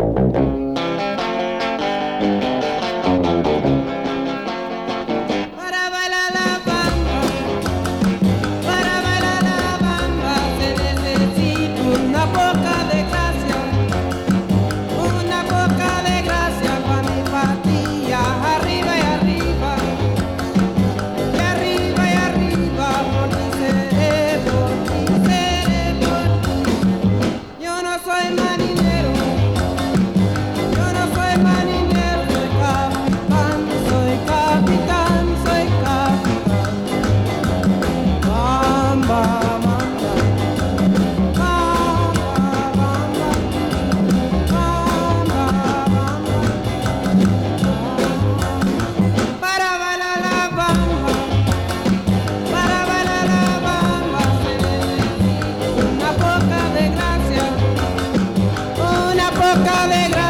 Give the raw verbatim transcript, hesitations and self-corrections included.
Para bailar la bamba, para bailar la bamba se necesita una poca de gracia, una poca de gracia con empatía, arriba y arriba, y arriba y arriba, por mi cerebro, mi cerebro. Yo no soy marinero, yo no soy marinero, soy capitán, soy capitán, soy capitán. Bamba, bamba, bamba, bamba, bamba, bamba. Para bailar la bamba, para bailar la bamba se necesita una poca de gracia, una poca de gracia.